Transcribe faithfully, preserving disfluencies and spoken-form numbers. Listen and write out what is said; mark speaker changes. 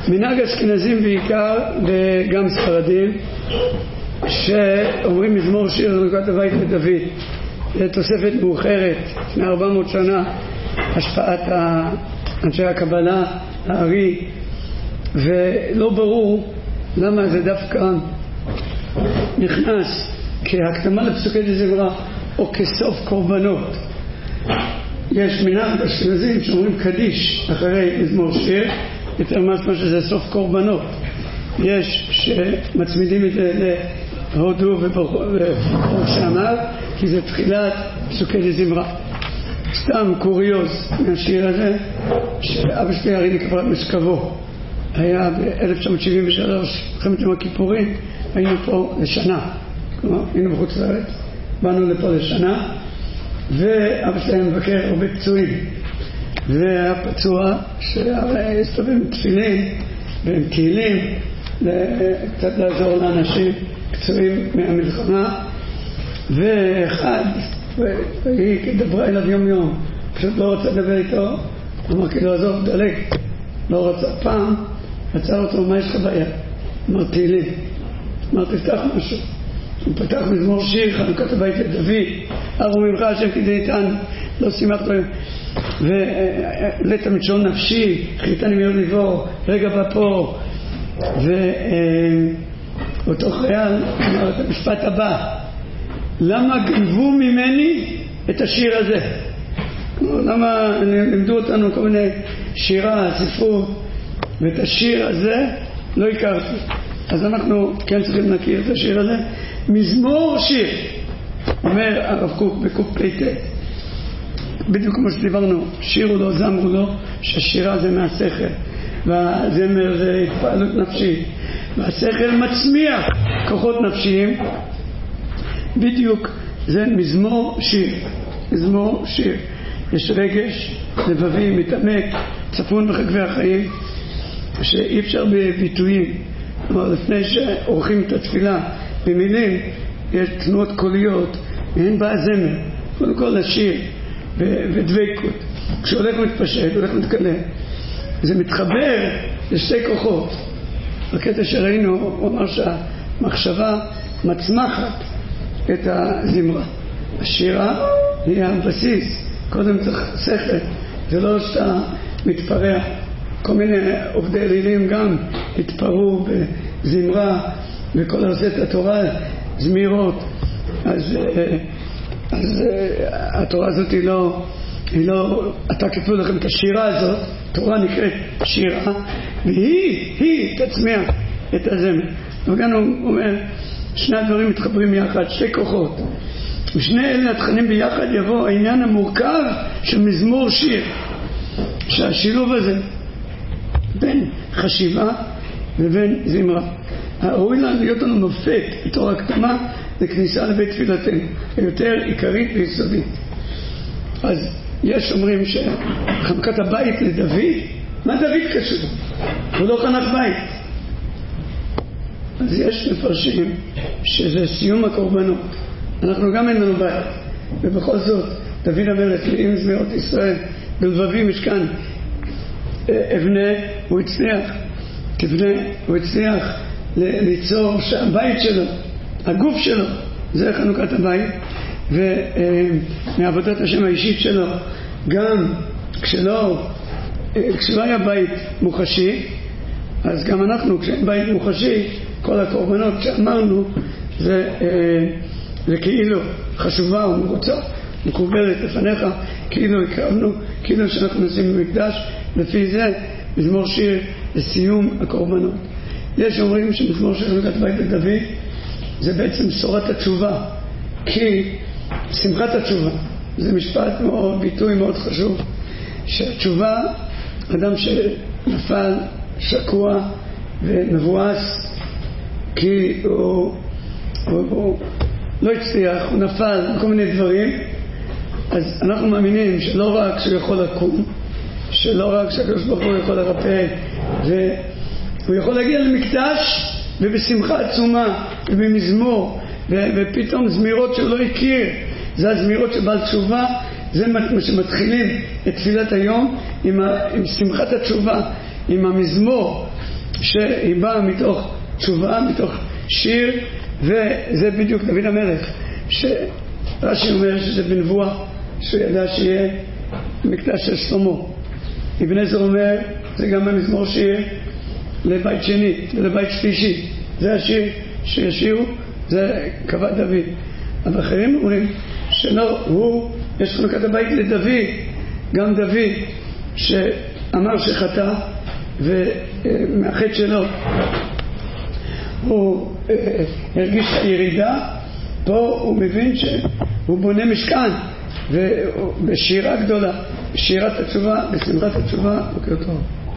Speaker 1: מנהג אשכנזים בעיקר וגם ספרדים שאומרים מזמור שיר חנוכת הבית לדוד. זו תוספת מאוחרת לפני ארבע מאות שנה, השפעת אנשי הקבלה הארי, ולא ברור למה זה דווקא נכנס כהקדמה לפסוקי דזמרה או כסוף קורבנות. יש מנהג אשכנזים שאומרים קדיש אחרי מזמור שיר, יותר משמע שזה סוף קורבנות. יש שמצמידים את זה להודו וברוך שאמר, כי זה תחילת פסוקי דזמרה. סתם קוריוז מהשיר הזה, שאבא שלי הרי נקבר משכבו, היה ב-אלף תשע מאות שבעים ושלוש, מלחמת יום הכיפורים, היינו פה לשנה, כלומר היינו בחוץ לארץ, באנו לפה לשנה, ואבא שלי מבקר הרבה פצועים, והיה פצוע שהסתובב עם תפילין ועם תהילים קצת לעזור לאנשים פצועים מהמלחמה, ואחד והיא דברה אליו יום יום, פשוט לא רוצה לדבר איתו, אמר כאילו עזוב דלג, לא רצה. פעם רצה אותו, מה יש לך ביד? אמר תהילים. אמר תפתח משהו. הוא פתח מזמור שיר חנוכת הבית לדוד, ארו ממך השם כדי איתן, לא שימחת להם, ולית המשון נפשי, חיתני מיוד לבוא, רגע בפה. ואותו חייל אמר את המשפט הבא, למה גנבו ממני את השיר הזה? למה לימדו אותנו כל מיני שירה, ספרות, ואת השיר הזה לא הכרתי. אז אנחנו כן צריכים להכיר את השיר הזה. מזמור שיר, אומר הרב קוק בקוק פ"ט, בדיוק כמו שדיברנו, שירו לו, זמרו לו, שהשירה זה מהשכל, והזמר זה התפעלות נפשית, והשכל מצמיח כוחות נפשיים. בדיוק זה מזמור שיר. מזמור שיר, יש רגש לבבי מתעמק צפון בחגבי החיים שאי אפשר בביטויים. כלומר, לפני שעורכים את התפילה במילים יש תנועות קוליות, אין בה זמר, קודם כל לשיר ודבקות. כשהולך מתפשט, הולך מתקדם, זה מתחבר לשתי כוחות. בקטע שראינו הוא אמר שהמחשבה מצמחת את הזמרה. השירה היא הבסיס, קודם צריך שכל, זה לא שאתה מתפרע. כל מיני עובדי אלילים גם התפרעו בזמרה, וכל העושה את התורה זמירות. אז, אז התורה הזאת היא לא, היא לא, אתה כתבו לכם את השירה הזאת, תורה נקראת שירה, והיא, היא תצמיח את הזמר. וגם הוא אומר, שני הדברים מתחברים יחד, שתי כוחות. ושני אלה התכנים ביחד יבוא העניין המורכב של מזמור שיר, שהשילוב הזה בין חשיבה ובין זמרה. הראוי לנו להיות לנו נופת בתור הקדמה לכניסה לבית תפילתנו, היותר עיקרית ויסודית. אז יש אומרים שחנוכת הבית לדוד, מה דוד קשור? הוא לא חנך בית. אז יש מפרשים שזה סיום הקורבנות. אנחנו גם אין לנו בית, ובכל זאת דוד המלך עם זמירות ישראל בלבבי משכן אבנה, הוא הצליח תבנה, הוא הצליח ליצור שהבית שלו, הגוף שלו, זה חנוכת הבית. ומעבודת השם האישית שלו, גם כשלא, כשלא היה בית מוחשי, אז גם אנחנו, כשאין בית מוחשי, כל הקורבנות שאמרנו זה, זה כאילו חשובה ומרוצה, מקובלת לפניך, כאילו הקרבנו, כאילו שאנחנו נוסעים במקדש. לפי זה מזמור שיר לסיום הקורבנות. יש אומרים שמזמור שיר חנוכת בית לדוד זה בעצם בשורת התשובה, כי שמחת התשובה זה משפט מאוד, ביטוי מאוד חשוב, שהתשובה, אדם שנפל שקוע ומבואס כי הוא, הוא, הוא לא הצליח, הוא נפל כל מיני דברים, אז אנחנו מאמינים שלא רק שהוא יכול לקום, שלא רק שהקדוש ברוך הוא יכול לרפא, והוא יכול להגיע למקדש ובשמחה עצומה ובמזמור, ופתאום זמירות שהוא לא הכיר, זה הזמירות שבעל תשובה, זה מה שמתחילים את תפילת היום עם, ה, עם שמחת התשובה, עם המזמור שהיא באה מתוך תשובה, מתוך שיר, וזה בדיוק דוד המלך, שרש"י אומר שזה בנבואה, שהוא ידע שיהיה מקדש של שלמה. אבן עזרא אומר, זה גם במזמור שיר לבית שני ולבית שלישי, זה השיר שישירו, זה קבע דוד. אבל אחרים אומרים שלא, הוא, יש חנוכת הבית לדוד, גם דוד שאמר שחטא ומהחטא שלו הוא הרגיש את הירידה, פה הוא מבין שהוא בונה משכן, ובשירה גדולה, בשירת התשובה, בשמחת התשובה, בוקר טוב.